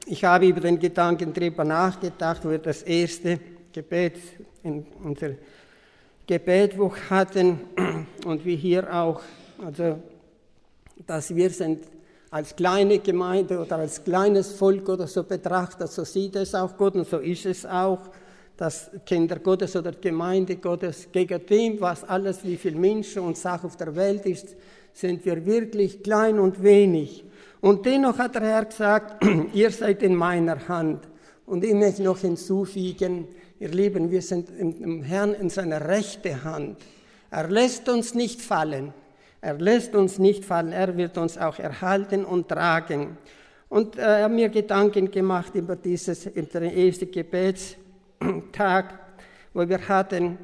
ich habe über den Gedanken darüber nachgedacht, wo wir das erste Gebet in unser Gebetbuch hatten und wie hier auch, also dass wir sind als kleine Gemeinde oder als kleines Volk oder so betrachtet, so sieht es auch Gott und so ist es auch, dass Kinder Gottes oder Gemeinde Gottes gegen dem, was alles, wie viel Menschen und Sache auf der Welt ist, sind wir wirklich klein und wenig. Und dennoch hat der Herr gesagt, ihr seid in meiner Hand. Und ich möchte noch hinzufügen, ihr Lieben, wir sind im Herrn in seiner rechten Hand. Er lässt uns nicht fallen. Er lässt uns nicht fallen. Er wird uns auch erhalten und tragen. Und er hat mir Gedanken gemacht über den ersten Gebetstag, wo wir hatten.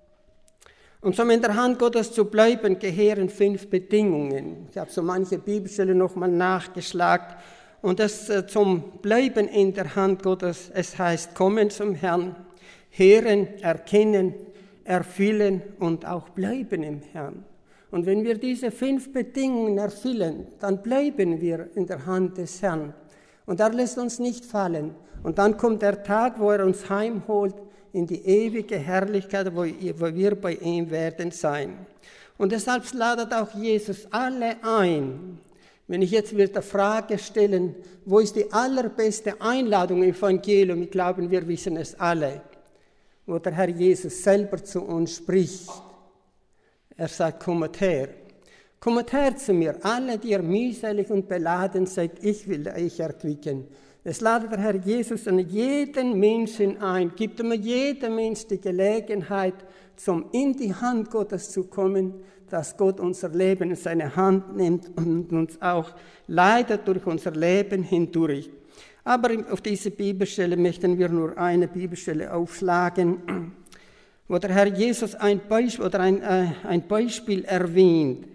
Und um in der Hand Gottes zu bleiben, gehören 5 Bedingungen. Ich habe so manche Bibelstellen nochmal nachgeschlagen. Und das zum Bleiben in der Hand Gottes, es heißt, kommen zum Herrn, hören, erkennen, erfüllen und auch bleiben im Herrn. Und wenn wir diese 5 Bedingungen erfüllen, dann bleiben wir in der Hand des Herrn. Und er lässt uns nicht fallen. Und dann kommt der Tag, wo er uns heimholt in die ewige Herrlichkeit, wo wir bei ihm werden sein. Und deshalb ladet auch Jesus alle ein. Wenn ich jetzt wieder die Frage stellen, wo ist die allerbeste Einladung im Evangelium? Ich glaube, wir wissen es alle, wo der Herr Jesus selber zu uns spricht. Er sagt, kommet her zu mir, alle, die ihr mühselig und beladen seid, ich will euch erquicken. Es ladet der Herr Jesus an jeden Menschen ein, gibt immer jedem Menschen die Gelegenheit, in die Hand Gottes zu kommen, dass Gott unser Leben in seine Hand nimmt und uns auch leitet durch unser Leben hindurch. Aber auf diese Bibelstelle möchten wir nur eine Bibelstelle aufschlagen, wo der Herr Jesus ein Beispiel erwähnt,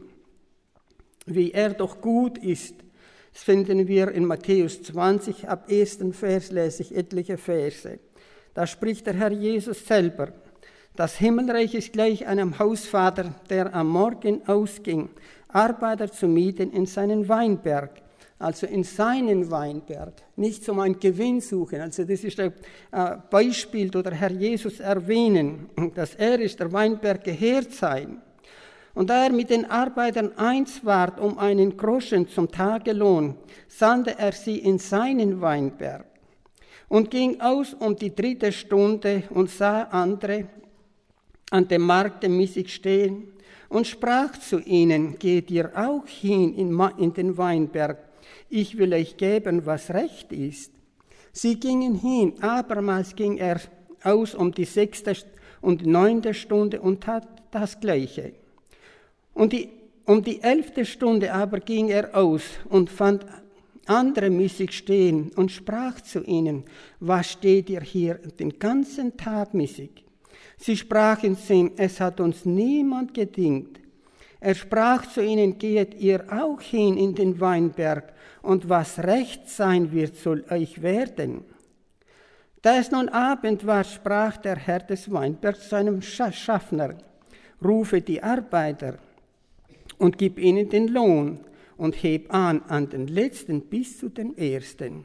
wie er doch gut ist. Das finden wir in Matthäus 20, ab 1. Vers lese ich etliche Verse. Da spricht der Herr Jesus selber. Das Himmelreich ist gleich einem Hausvater, der am Morgen ausging, Arbeiter zu mieten in seinen Weinberg. Also in seinen Weinberg, nicht um einen Gewinn suchen. Also das ist ein Beispiel, wo der Herr Jesus erwähnen, dass er ist der Weinberg gehört sein. Und da er mit den Arbeitern eins ward um einen Groschen zum Tagelohn, sandte er sie in seinen Weinberg und ging aus um die 3. Stunde und sah andere an dem Markte missig stehen und sprach zu ihnen, geht ihr auch hin in den Weinberg, ich will euch geben, was recht ist. Sie gingen hin, abermals ging er aus um die 6. und 9. Stunde und tat das Gleiche. Und um die 11. Stunde aber ging er aus und fand andere missig stehen und sprach zu ihnen, was steht ihr hier den ganzen Tag missig? Sie sprachen zu ihm, es hat uns niemand gedingt. Er sprach zu ihnen, geht ihr auch hin in den Weinberg, und was recht sein wird, soll euch werden. Da es nun Abend war, sprach der Herr des Weinbergs zu einem Schaffner, rufe die Arbeiter und gib ihnen den Lohn und heb an den letzten bis zu den ersten.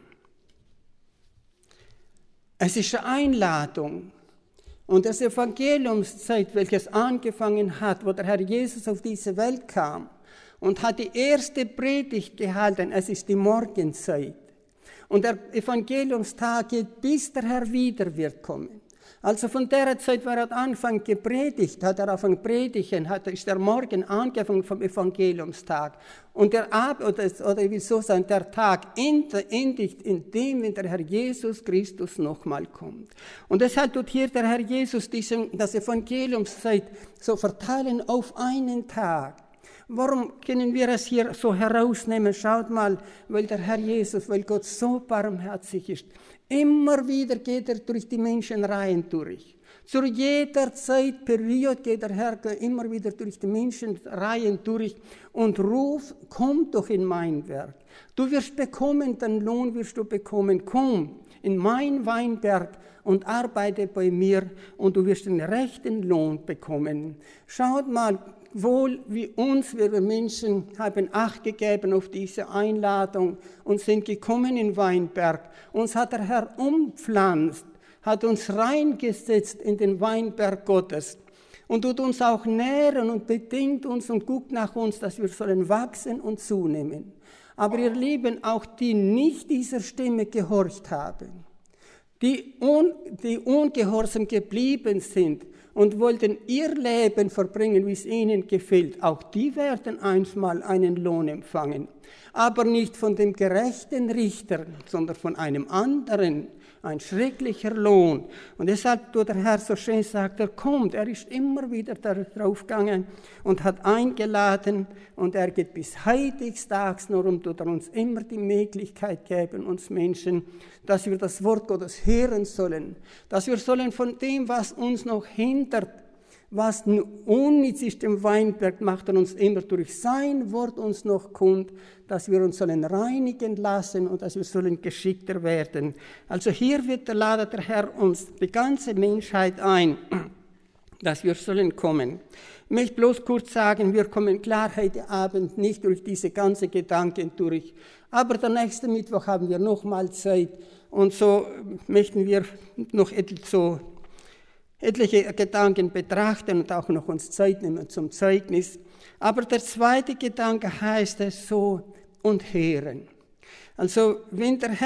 Es ist eine Einladung. Und das Evangeliumszeit, welches angefangen hat, wo der Herr Jesus auf diese Welt kam und hat die erste Predigt gehalten, es ist die Morgenzeit. Und der Evangeliumstag geht, bis der Herr wieder wird kommen. Also von der Zeit, wo er hat angefangen gepredigt, hat er angefangen predigen, ist der Morgen angefangen vom Evangeliumstag. Und der Abend, oder ich will so sagen, der Tag endigt in dem, wenn der Herr Jesus Christus nochmal kommt. Und deshalb tut hier der Herr Jesus das Evangeliumszeit so verteilen auf einen Tag. Warum können wir es hier so herausnehmen? Schaut mal, weil der Herr Jesus, weil Gott so barmherzig ist. Immer wieder geht er durch die Menschenreihen durch. Zu jeder Zeitperiode geht der Herr immer wieder durch die Menschenreihen durch und ruft, komm doch in mein Werk. Du wirst bekommen, den Lohn wirst du bekommen. Komm in mein Weinberg und arbeite bei mir und du wirst den rechten Lohn bekommen. Schaut mal, wohl wie uns, wir Menschen, haben Acht gegeben auf diese Einladung und sind gekommen in Weinberg. Uns hat der Herr umpflanzt, hat uns reingesetzt in den Weinberg Gottes und tut uns auch nähren und bedingt uns und guckt nach uns, dass wir sollen wachsen und zunehmen. Aber ihr Lieben, auch die nicht dieser Stimme gehorcht haben, die ungehorsam geblieben sind und wollten ihr Leben verbringen, wie es ihnen gefällt, auch die werden einmal einen Lohn empfangen. Aber nicht von dem gerechten Richter, sondern von einem anderen, ein schrecklicher Lohn. Und deshalb, wo der Herr so schön sagt, er kommt, er ist immer wieder darauf gegangen und hat eingeladen und er geht bis heutiges nur und tut er uns immer die Möglichkeit geben, uns Menschen, dass wir das Wort Gottes hören sollen, dass wir sollen von dem, was uns noch hindert, was unnütz ist im Weinberg, macht er uns immer durch sein Wort uns noch kund, dass wir uns sollen reinigen lassen und dass wir sollen geschickter werden. Also hier ladet der Herr uns, die ganze Menschheit ein, dass wir sollen kommen. Ich möchte bloß kurz sagen, wir kommen klar heute Abend nicht durch diese ganzen Gedanken durch, aber der nächste Mittwoch haben wir nochmal Zeit und so möchten wir noch etliche Gedanken betrachten und auch noch uns Zeit nehmen zum Zeugnis. Aber der zweite Gedanke heißt es so, und hören. Also wenn der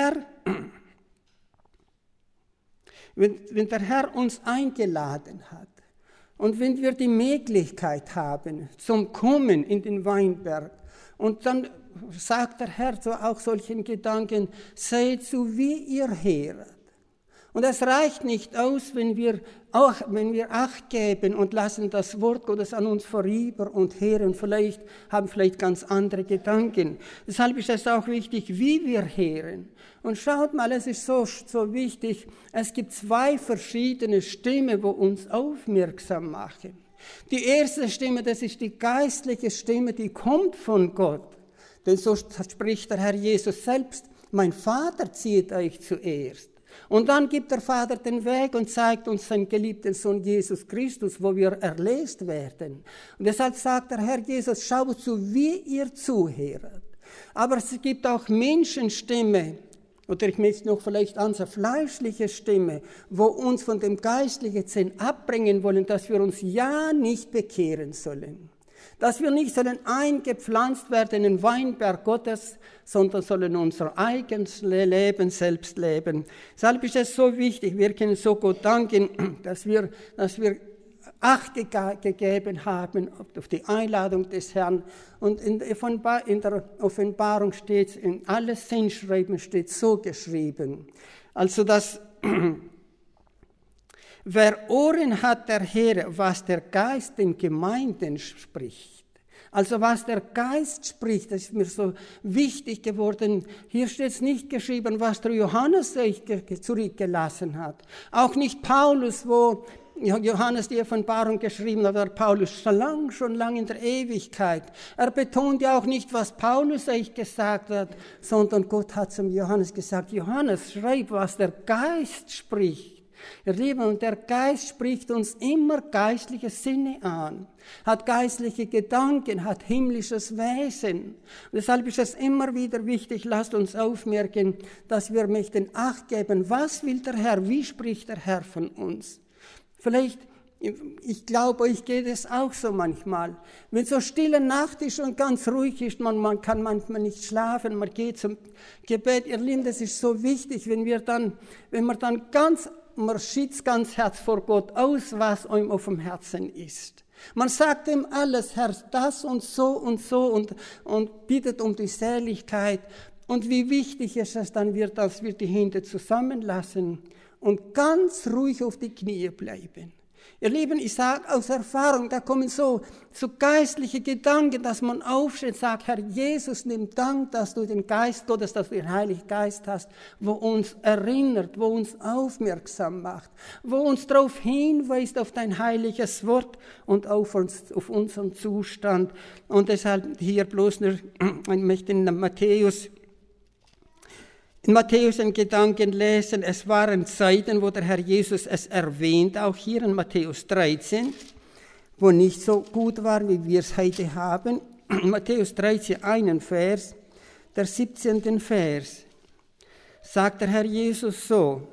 Herr uns eingeladen hat und wenn wir die Möglichkeit haben zum Kommen in den Weinberg und dann sagt der Herr so auch solchen Gedanken, seid so wie ihr höret. Und es reicht nicht aus, wenn wir Acht geben und lassen das Wort Gottes an uns vorüber und hören, haben vielleicht ganz andere Gedanken. Deshalb ist es auch wichtig, wie wir hören. Und schaut mal, es ist so wichtig, es gibt zwei verschiedene Stimmen, die uns aufmerksam machen. Die erste Stimme, das ist die geistliche Stimme, die kommt von Gott. Denn so spricht der Herr Jesus selbst, mein Vater zieht euch zuerst. Und dann gibt der Vater den Weg und zeigt uns seinen geliebten Sohn Jesus Christus, wo wir erlöst werden. Und deshalb sagt der Herr Jesus, schaut zu, wie ihr zuhört. Aber es gibt auch Menschenstimme, oder ich möchte noch vielleicht unsere fleischliche Stimme, wo uns von dem geistlichen Sinn abbringen wollen, dass wir uns ja nicht bekehren sollen. Dass wir nicht sollen eingepflanzt werden in den Weinberg Gottes, sondern sollen unser eigenes Leben selbst leben. Deshalb ist es so wichtig, wir können so Gott danken, dass wir Acht gegeben haben auf die Einladung des Herrn. Und in der Offenbarung steht, in alle Sinnschreiben steht so geschrieben. Also dass wer Ohren hat, der höre, was der Geist den Gemeinden spricht. Also was der Geist spricht, das ist mir so wichtig geworden. Hier steht es nicht geschrieben, was der Johannes sich zurückgelassen hat. Auch nicht Paulus, wo Johannes die Offenbarung geschrieben hat, oder Paulus schon lang in der Ewigkeit. Er betont ja auch nicht, was Paulus euch gesagt hat, sondern Gott hat zum Johannes gesagt, Johannes, schreib, was der Geist spricht. Ihr Lieben, und der Geist spricht uns immer geistliche Sinne an, hat geistliche Gedanken, hat himmlisches Wesen. Und deshalb ist es immer wieder wichtig, lasst uns aufmerken, dass wir möchten Acht geben, was will der Herr, wie spricht der Herr von uns. Vielleicht, ich glaube, euch geht es auch so manchmal. Wenn so stille Nacht ist und ganz ruhig ist, man kann manchmal nicht schlafen, man geht zum Gebet. Ihr Lieben, das ist so wichtig, man schützt ganz Herz vor Gott aus, was ihm auf dem Herzen ist. Man sagt ihm alles, Herr, das und so und bittet um die Seligkeit. Und wie wichtig ist es dann wird, dass wir die Hände zusammenlassen und ganz ruhig auf die Knie bleiben. Ihr Lieben, ich sage aus Erfahrung, da kommen so geistliche Gedanken, dass man aufsteht und sagt, Herr Jesus, nimm Dank, dass du den Geist Gottes, dass du den Heiligen Geist hast, wo uns erinnert, wo uns aufmerksam macht, wo uns darauf hinweist, auf dein heiliges Wort und auf unseren Zustand. Und deshalb hier bloß nur, ich möchte in Matthäus einen Gedanken lesen, es waren Zeiten, wo der Herr Jesus es erwähnt, auch hier in Matthäus 13, wo nicht so gut war, wie wir es heute haben. Matthäus 13, einen Vers, der 17. Vers, sagt der Herr Jesus so: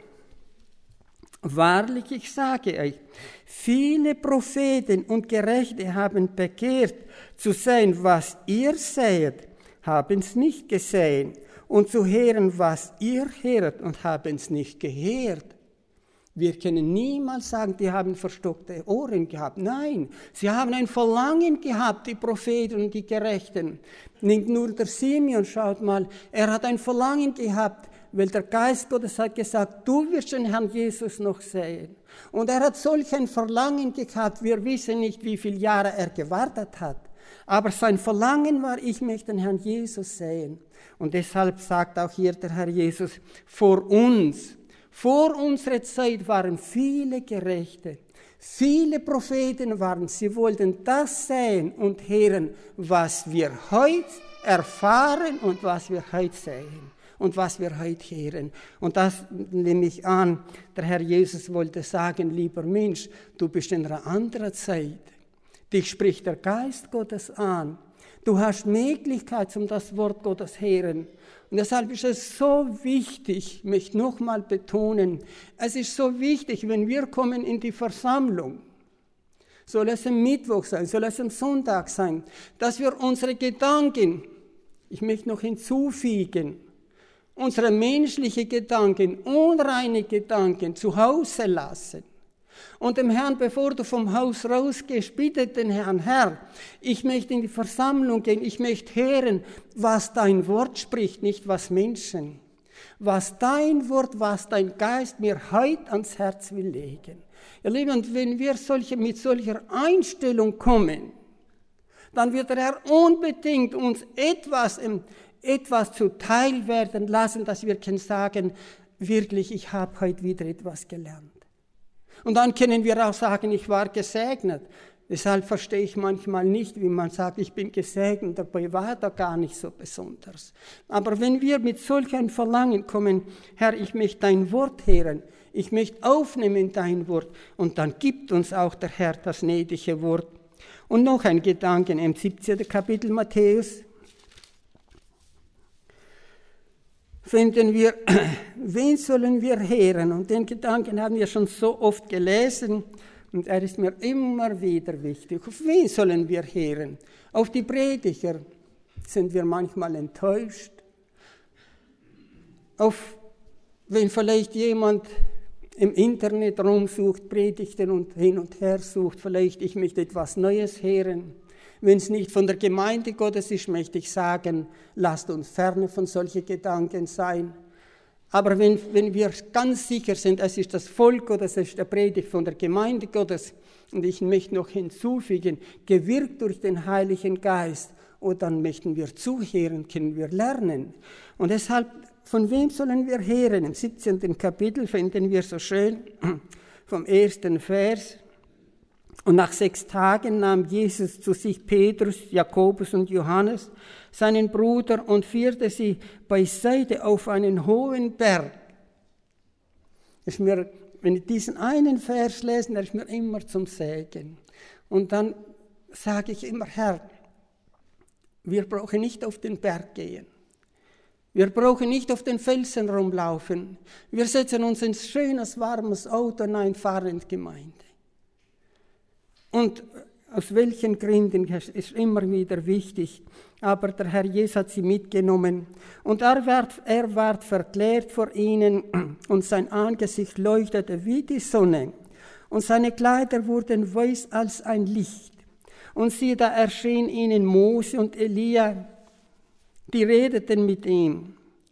Wahrlich, ich sage euch, viele Propheten und Gerechte haben begehrt zu sehen, was ihr seht, haben es nicht gesehen, und zu hören, was ihr hört, und haben es nicht gehört. Wir können niemals sagen, die haben verstockte Ohren gehabt. Nein, sie haben ein Verlangen gehabt, die Propheten und die Gerechten. Nicht nur der Simeon, schaut mal, er hat ein Verlangen gehabt, weil der Geist Gottes hat gesagt, du wirst den Herrn Jesus noch sehen. Und er hat solch ein Verlangen gehabt, wir wissen nicht, wie viele Jahre er gewartet hat. Aber sein Verlangen war, ich möchte den Herrn Jesus sehen. Und deshalb sagt auch hier der Herr Jesus, vor unserer Zeit waren viele Gerechte, viele Propheten waren, sie wollten das sehen und hören, was wir heute erfahren und was wir heute sehen und was wir heute hören. Und das nehme ich an, der Herr Jesus wollte sagen, lieber Mensch, du bist in einer anderen Zeit. Dich spricht der Geist Gottes an. Du hast Möglichkeit, um das Wort Gottes zu hören. Und deshalb ist es so wichtig, ich möchte nochmal betonen, es ist so wichtig, wenn wir kommen in die Versammlung, soll es am Mittwoch sein, soll es am Sonntag sein, dass wir unsere Gedanken, ich möchte noch hinzufügen, unsere menschlichen Gedanken, unreine Gedanken zu Hause lassen. Und dem Herrn, bevor du vom Haus rausgehst, bitte den Herrn, Herr, ich möchte in die Versammlung gehen, ich möchte hören, was dein Wort spricht, nicht was Menschen. Was dein Wort, was dein Geist mir heute ans Herz will legen. Ihr Lieben, und wenn wir mit solcher Einstellung kommen, dann wird der Herr unbedingt uns etwas zuteil werden lassen, dass wir können sagen, wirklich, ich habe heute wieder etwas gelernt. Und dann können wir auch sagen, ich war gesegnet. Deshalb verstehe ich manchmal nicht, wie man sagt, ich bin gesegnet, dabei war da gar nicht so besonders. Aber wenn wir mit solch einem Verlangen kommen, Herr, ich möchte dein Wort hören, ich möchte aufnehmen dein Wort, und dann gibt uns auch der Herr das gnädige Wort. Und noch ein Gedanke im 17. Kapitel Matthäus. Finden wir, wen sollen wir hören? Und den Gedanken haben wir schon so oft gelesen und er ist mir immer wieder wichtig. Auf wen sollen wir hören? Auf die Prediger sind wir manchmal enttäuscht. Auf wenn vielleicht jemand im Internet rumsucht, Predigten und hin und her sucht, vielleicht ich möchte etwas Neues hören. Wenn es nicht von der Gemeinde Gottes ist, möchte ich sagen, lasst uns ferne von solchen Gedanken sein. Aber wenn wir ganz sicher sind, es ist das Volk Gottes, es ist der Predigt von der Gemeinde Gottes, und ich möchte noch hinzufügen, gewirkt durch den Heiligen Geist, und dann möchten wir zuhören, können wir lernen. Und deshalb, von wem sollen wir hören? Im 17. Kapitel finden wir so schön vom 1. Vers. Und nach 6 Tagen nahm Jesus zu sich Petrus, Jakobus und Johannes, seinen Bruder, und führte sie beiseite auf einen hohen Berg. Wenn ich diesen einen Vers lese, der ist mir immer zum Segen. Und dann sage ich immer, Herr, wir brauchen nicht auf den Berg gehen. Wir brauchen nicht auf den Felsen rumlaufen. Wir setzen uns in ein schönes, warmes Auto und fahren in die Gemeinde. Und aus welchen Gründen ist immer wieder wichtig. Aber der Herr Jesus hat sie mitgenommen. Und er ward verklärt vor ihnen, und sein Angesicht leuchtete wie die Sonne. Und seine Kleider wurden weiß als ein Licht. Und siehe, da erschien ihnen Mose und Elia, die redeten mit ihm.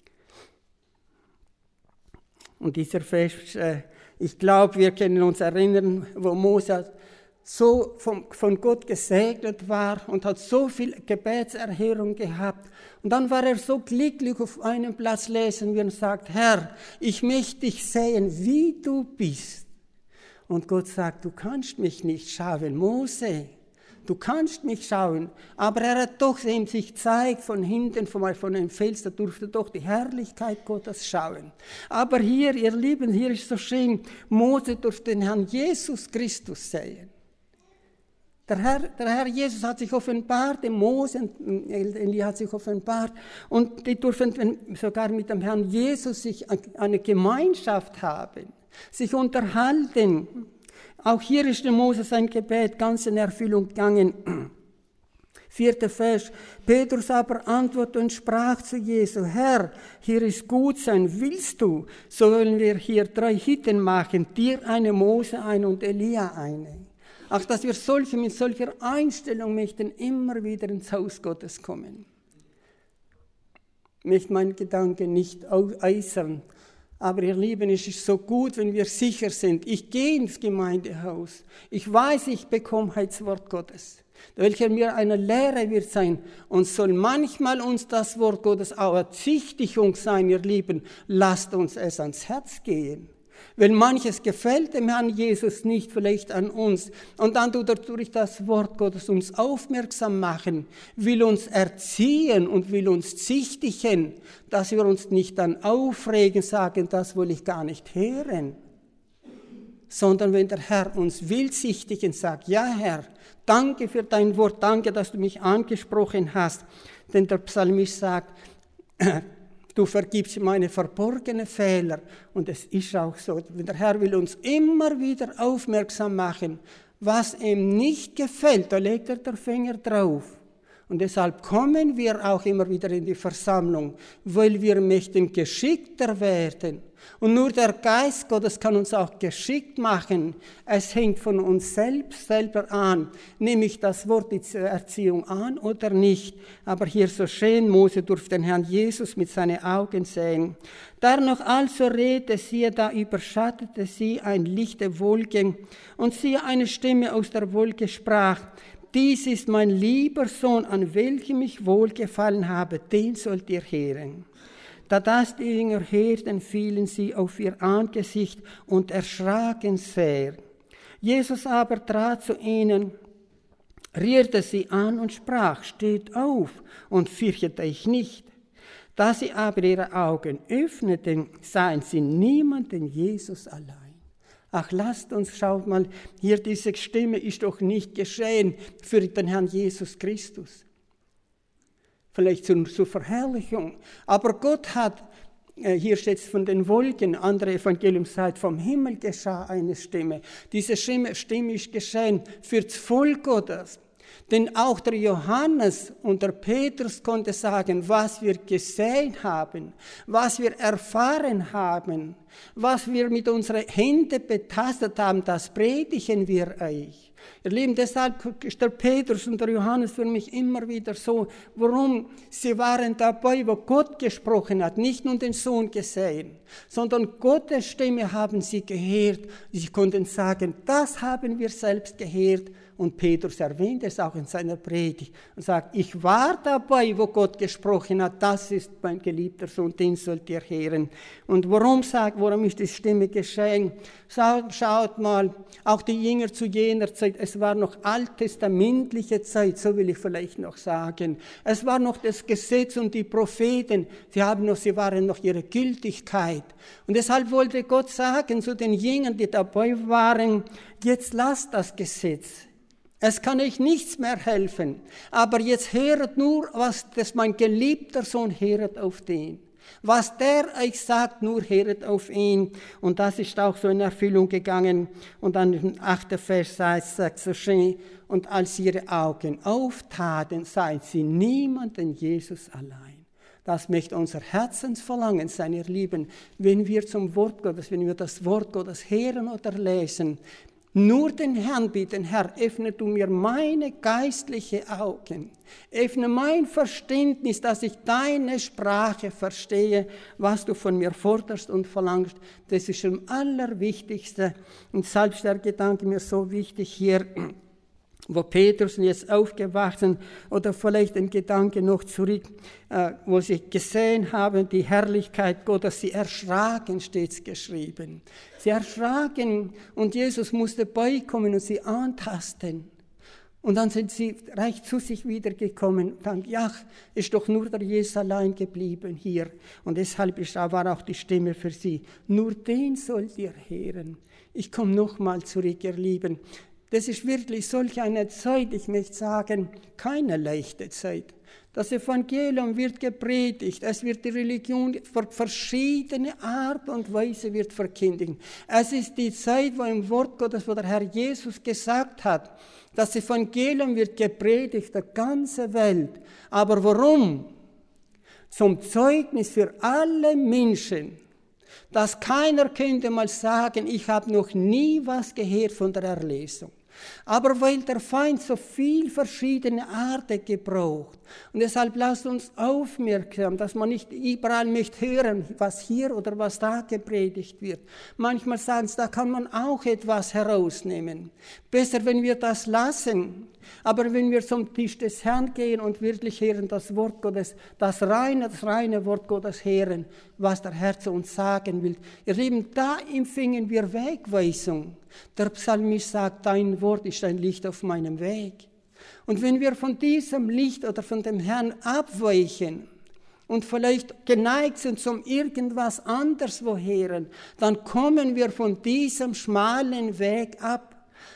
Und dieser Vers, ich glaube, wir können uns erinnern, wo Mose so von Gott gesegnet war und hat so viel Gebetserhörung gehabt. Und dann war er so glücklich, auf einem Platz lesen wir und sagt, Herr, ich möchte dich sehen, wie du bist. Und Gott sagt, du kannst mich nicht schauen, Mose, du kannst mich schauen. Aber er hat doch ihm sich gezeigt von hinten, von dem Fels, da durfte doch die Herrlichkeit Gottes schauen. Aber hier, ihr Lieben, hier ist so schön, Mose durfte den Herrn Jesus Christus sehen. Der Herr Jesus hat sich offenbart, dem Mose, Elia hat sich offenbart und die durften sogar mit dem Herrn Jesus sich eine Gemeinschaft haben, sich unterhalten. Auch hier ist dem Mose sein Gebet ganz in Erfüllung gegangen. 4. Vers. Petrus aber antwortete und sprach zu Jesu: Herr, hier ist gut sein. Willst du, so wollen wir hier 3 Hütten machen, dir eine, Mose eine und Elia eine. Auch dass wir mit solcher Einstellung möchten immer wieder ins Haus Gottes kommen. Ich möchte meinen Gedanken nicht äußern, aber ihr Lieben, es ist so gut, wenn wir sicher sind. Ich gehe ins Gemeindehaus. Ich weiß, ich bekomme das Wort Gottes, welcher mir eine Lehre wird sein. Und soll manchmal uns das Wort Gottes auch eine Zichtigung sein, ihr Lieben, lasst uns es ans Herz gehen. Weil manches gefällt dem Herrn Jesus nicht, vielleicht an uns. Und dann tut er durch das Wort Gottes uns aufmerksam machen, will uns erziehen und will uns zichtigen, dass wir uns nicht dann aufregen, sagen, das will ich gar nicht hören. Sondern wenn der Herr uns will zichtigen, sagt, ja Herr, danke für dein Wort, danke, dass du mich angesprochen hast. Denn der Psalmist sagt, du vergibst meine verborgenen Fehler. Und es ist auch so. Der Herr will uns immer wieder aufmerksam machen. Was ihm nicht gefällt, da legt er den Finger drauf. Und deshalb kommen wir auch immer wieder in die Versammlung, weil wir möchten geschickter werden. Und nur der Geist Gottes kann uns auch geschickt machen. Es hängt von uns selber an. Nehme ich das Wort die Erziehung an oder nicht? Aber hier so schön, Mose durfte den Herrn Jesus mit seinen Augen sehen. Da noch also redete, siehe, da überschattete sie eine lichte Wolke. Und siehe, eine Stimme aus der Wolke sprach: Dies ist mein lieber Sohn, an welchem ich wohlgefallen habe, den sollt ihr hören. Da das die Jünger hörten, fielen sie auf ihr Angesicht und erschraken sehr. Jesus aber trat zu ihnen, rührte sie an und sprach: Steht auf und fürchtet euch nicht. Da sie aber ihre Augen öffneten, sahen sie niemanden, Jesus allein. Ach, lasst uns, schaut mal, hier diese Stimme ist doch nicht geschehen für den Herrn Jesus Christus. Vielleicht zur Verherrlichung. Aber Gott hat, hier steht es von den Wolken, andere Evangelium sagt, vom Himmel geschah eine Stimme. Diese Stimme ist geschehen für das Volk Gottes. Denn auch der Johannes und der Petrus konnte sagen, was wir gesehen haben, was wir erfahren haben, was wir mit unseren Händen betastet haben, das predigen wir euch. Ihr Lieben, deshalb ist der Petrus und der Johannes für mich immer wieder so. Warum? Sie waren dabei, wo Gott gesprochen hat, nicht nur den Sohn gesehen, sondern Gottes Stimme haben sie gehört. Sie konnten sagen, das haben wir selbst gehört. Und Petrus erwähnt es auch in seiner Predigt und sagt, ich war dabei, wo Gott gesprochen hat, das ist mein geliebter Sohn, den sollt ihr hören. Und warum ist die Stimme geschehen? Schaut mal, auch die Jünger zu jener Zeit, es war noch alttestamentliche Zeit, so will ich vielleicht noch sagen. Es war noch das Gesetz und die Propheten, sie waren noch ihre Gültigkeit. Und deshalb wollte Gott sagen zu den Jüngern, die dabei waren, jetzt lasst das Gesetz. Es kann euch nichts mehr helfen, aber jetzt höret nur, was mein geliebter Sohn hört auf den. Was der euch sagt, nur höret auf ihn. Und das ist auch so in Erfüllung gegangen. Und dann im 8. Vers sagt so schön, und als ihre Augen auftaten, sahen sie niemanden, Jesus allein. Das möchte unser Herzensverlangen sein, ihr Lieben, wenn wir zum Wort Gottes, wenn wir das Wort Gottes hören oder lesen, nur den Herrn bitten, Herr, öffne du mir meine geistlichen Augen, öffne mein Verständnis, dass ich deine Sprache verstehe, was du von mir forderst und verlangst. Das ist am allerwichtigsten. Und selbst der Gedanke mir so wichtig hier, wo Petrus jetzt aufgewacht sind, oder vielleicht ein Gedanke noch zurück, wo sie gesehen haben, die Herrlichkeit Gottes, sie erschraken, steht's geschrieben. Sie erschraken und Jesus musste beikommen und sie antasten. Und dann sind sie recht zu sich wiedergekommen und sagen, ja, ist doch nur der Jesus allein geblieben hier. Und deshalb war auch die Stimme für sie, nur den sollt ihr hören. Ich komme nochmal zurück, ihr Lieben. Das ist wirklich solch eine Zeit, ich möchte sagen, keine leichte Zeit. Das Evangelium wird gepredigt, es wird die Religion auf verschiedene Art und Weise wird verkündigt. Es ist die Zeit, wo im Wort Gottes, wo der Herr Jesus gesagt hat, das Evangelium wird gepredigt, der ganze Welt. Aber warum? Zum Zeugnis für alle Menschen, dass keiner könnte mal sagen, ich habe noch nie was gehört von der Erlösung. Aber weil der Feind so viel verschiedene Arten gebraucht, und deshalb lasst uns aufmerksam, dass man nicht überall möchte hören, was hier oder was da gepredigt wird. Manchmal sagen sie, da kann man auch etwas herausnehmen. Besser, wenn wir das lassen. Aber wenn wir zum Tisch des Herrn gehen und wirklich hören das Wort Gottes, das reine Wort Gottes hören, was der Herr zu uns sagen will. Ihr Lieben, da empfingen wir Wegweisung. Der Psalmist sagt, dein Wort ist ein Licht auf meinem Weg. Und wenn wir von diesem Licht oder von dem Herrn abweichen und vielleicht geneigt sind zum irgendwas anderswo hören, dann kommen wir von diesem schmalen Weg ab.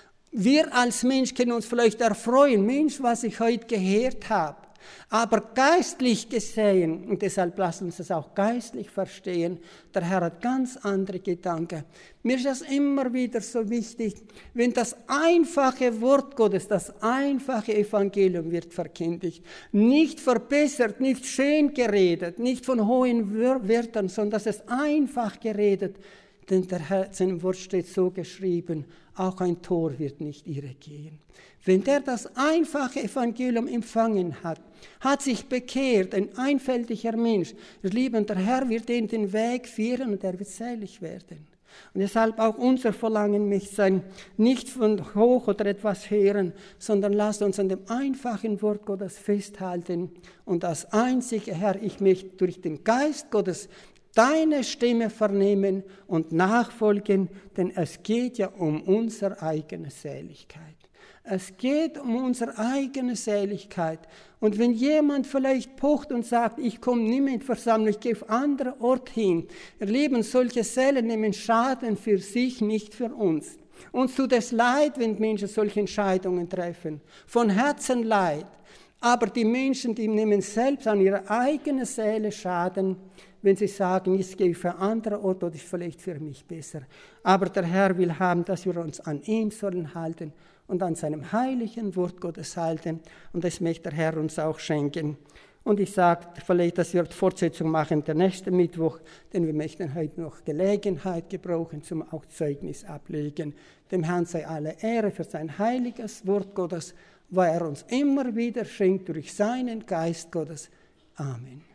Wir als Mensch können uns vielleicht erfreuen, Mensch, was ich heute gehört habe. Aber geistlich gesehen, und deshalb lasst uns das auch geistlich verstehen, der Herr hat ganz andere Gedanken. Mir ist das immer wieder so wichtig, wenn das einfache Wort Gottes, das einfache Evangelium wird verkündigt, nicht verbessert, nicht schön geredet, nicht von hohen Wörtern, sondern dass es einfach geredet, denn der Herr, seinem Wort steht so geschrieben, auch ein Tor wird nicht irregehen. Wenn der das einfache Evangelium empfangen hat, hat sich bekehrt, ein einfältiger Mensch, ihr Lieben, der Herr wird ihn den Weg führen und er wird selig werden. Und deshalb auch unser Verlangen möchte sein, nicht von hoch oder etwas hören, sondern lasst uns an dem einfachen Wort Gottes festhalten. Und das einzige, Herr, ich möchte durch den Geist Gottes deine Stimme vernehmen und nachfolgen, denn es geht ja um unsere eigene Seligkeit. Es geht um unsere eigene Seligkeit. Und wenn jemand vielleicht pocht und sagt, ich komme nicht mehr in die Versammlung, ich gehe auf andere Ort hin, ihr Lieben, solche Seelen nehmen Schaden für sich, nicht für uns. Uns tut es leid, wenn Menschen solche Entscheidungen treffen. Von Herzen leid. Aber die Menschen, die nehmen selbst an ihrer eigenen Seele Schaden, wenn sie sagen, ich gehe für andere Orte oder ist vielleicht für mich besser. Aber der Herr will haben, dass wir uns an ihm sollen halten und an seinem heiligen Wort Gottes halten. Und das möchte der Herr uns auch schenken. Und ich sage vielleicht, dass wir Fortsetzung machen, der nächste Mittwoch, denn wir möchten heute noch Gelegenheit gebrauchen, zum auch Zeugnis ablegen. Dem Herrn sei alle Ehre für sein heiliges Wort Gottes, weil er uns immer wieder schenkt durch seinen Geist Gottes. Amen.